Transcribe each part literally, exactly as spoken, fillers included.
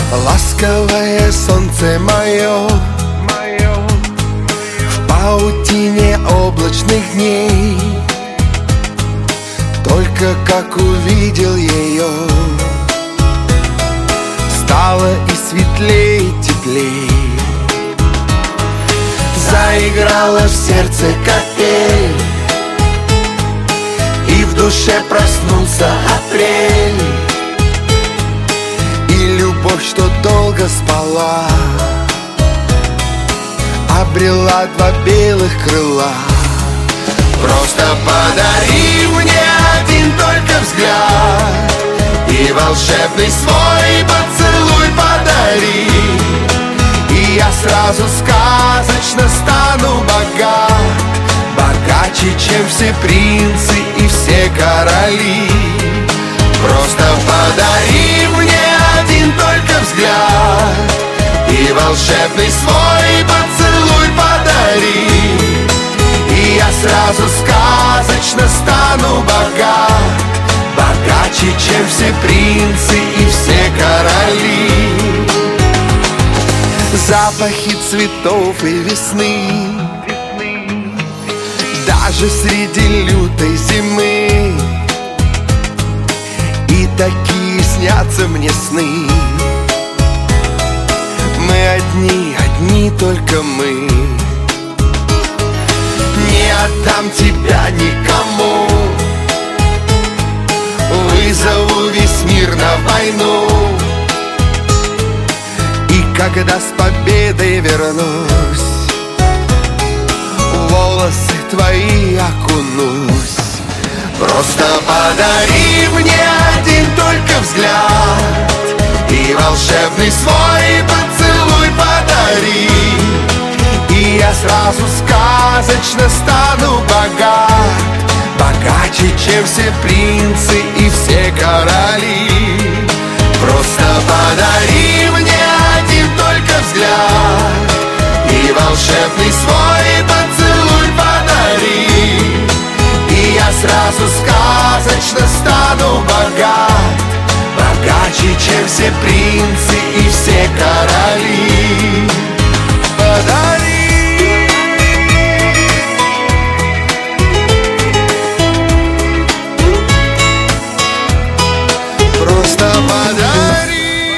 Ласковое солнце мое, в паутине облачных дней. Только как увидел ее, стало и светлей, и теплей. Заиграла в сердце капель, и в душе проснулся апрель. И любовь, что долго спала, обрела два белых крыла. Просто подари мне один только взгляд, и волшебный свой поцелуй подари, и я сразу сказочно стану богат, богаче, чем все принцы и все короли. Просто подари мне один только взгляд, и волшебный свой поцелуй подари, и я сразу сказочно стану богат, богаче, чем все принцы и все короли. Запахи цветов и весны, даже среди лютой зимы, и такие снятся мне сны. Мы одни, одни только мы. Не отдам тебя никому, вызову весь мир на войну, и когда с победой вернусь, в волосы твои окунусь. Просто подари мне один только взгляд, и волшебный свой поцелуй подари, и я сразу сказочно стану богат, богаче, чем все принцы и все короли. Просто подари мне один только взгляд, и волшебный свой поцелуй подари, и я сразу сказочно стану богат, богаче, чем все принцы и все короли. Подари. Просто подари,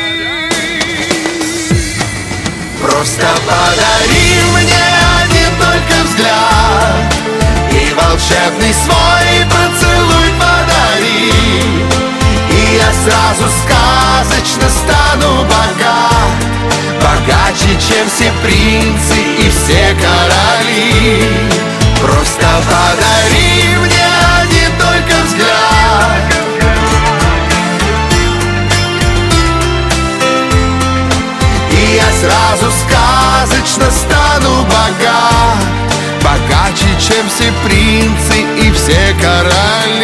просто подари мне один только взгляд, и волшебный свой поцелуй подари, и я сразу сказочно стану богат, богаче, чем все принцы и все короли. Просто подари мне один только взгляд, и я сразу сказочно стану богат, богаче, чем все принцы и все короли.